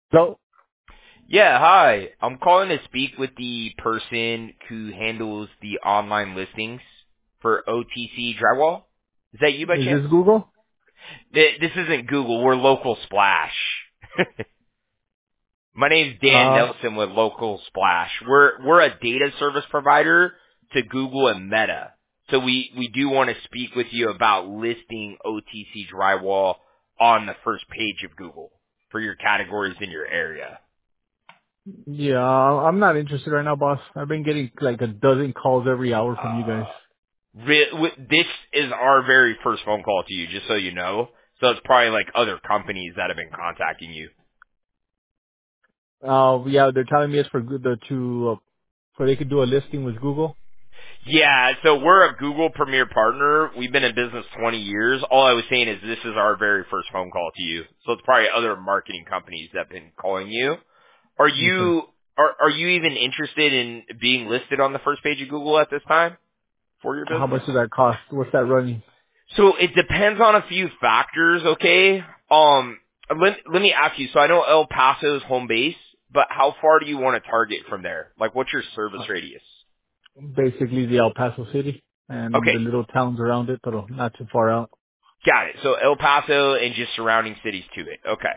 So, Yeah, hi. I'm calling to speak with the person who handles the online listings for OTC Drywall. Is that you by is chance? this Google? This isn't Google. We're Local Splash. My name's Dan Uh, Nelson with Local Splash. We're a data service provider to Google and Meta. So we do want to speak with you about listing OTC Drywall on the first page of Google for your categories in your area. yeah, I'm not interested right now, boss. I've been getting like a dozen calls every hour from you guys. This is our very first phone call to you, just so you know. So it's probably like other companies that have been contacting you. Yeah, they're telling me it's for good so they could do a listing with Google. Yeah, so we're a Google Premier partner. We've been in business 20 years. All I was saying is this is our very first phone call to you. So it's probably other marketing companies that have been calling you. Are Yes, sir. you are you even interested in being listed on the first page of Google at this time for your How much business? does that cost? What's that running? So it depends on a few factors, okay? Let me ask you. So I know El Paso is home base, but how far do you want to target from there? Like, what's your service Uh, radius? Basically the El Paso city and Okay, the little towns around it, but not too far out. got it. So El Paso and just surrounding cities to it. Okay.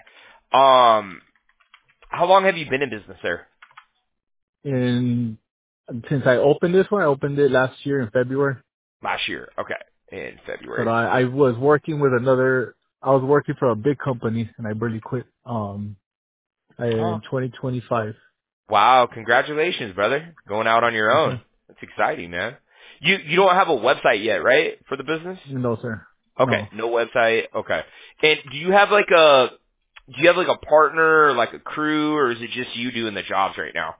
How long have you been in business there? And since I opened this one, I opened it last year in February. Last year. Okay, in But February. I was working with I was working for a big company and I barely quit, Oh, in 2025. wow! Congratulations, brother. Going out on your Yes, own. sir. That's exciting, man. You don't have a website yet, right, for the business? No, sir. Okay, No. no website. Okay. And do you have like a partner, or like a crew, or is it just you doing the jobs right now?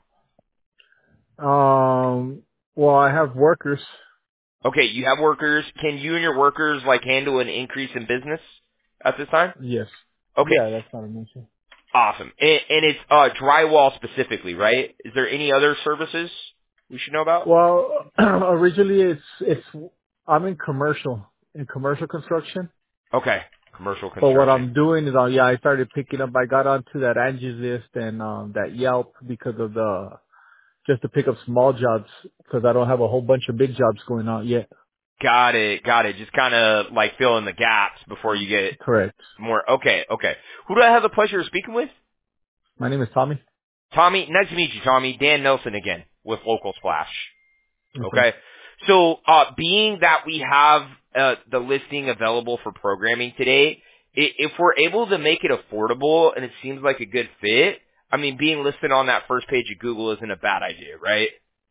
Well, I have workers. Okay, you have workers. Can you and your workers like handle an increase in business at this time? Yes. Okay, Yeah, that's not an issue. awesome. And it's drywall specifically, right? Is there any other services we should know about? Well, originally I'm in commercial construction. Okay, commercial But what construction. I'm doing is, I started picking up, I got onto that Angie's list and, that Yelp because of just to pick up small jobs because I don't have a whole bunch of big jobs going on yet. Got it, got it. Just kind of like fill in the gaps before you get Correct. more. Okay, okay. Who do I have the pleasure of speaking with? My name is Tommy. Tommy, nice to meet you, Tommy. Dan Nelson again with Local Splash. Yes, sir. Okay. So, being that we have the listing available for programming today, if we're able to make it affordable and it seems like a good fit, I mean, being listed on that first page of Google isn't a bad idea, right?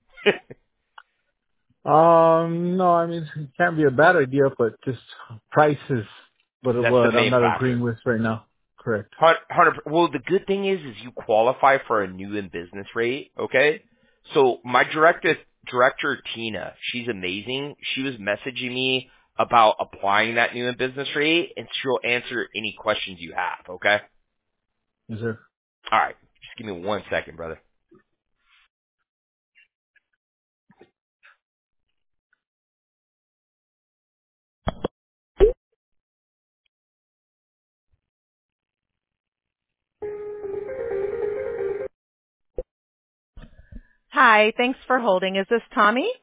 No, I mean, it can't be a bad idea, but just price is That's the what I'm main not factor. agreeing with right now. Correct. 100. Well, the good thing is you qualify for a new in business rate. Okay, so my director Tina, she's amazing. She was messaging me about applying that new in business rate, and she'll answer any questions you have. Okay. Yes, sir. All right. Just give me 1 second, brother. Hi, thanks for holding. Is this Tommy?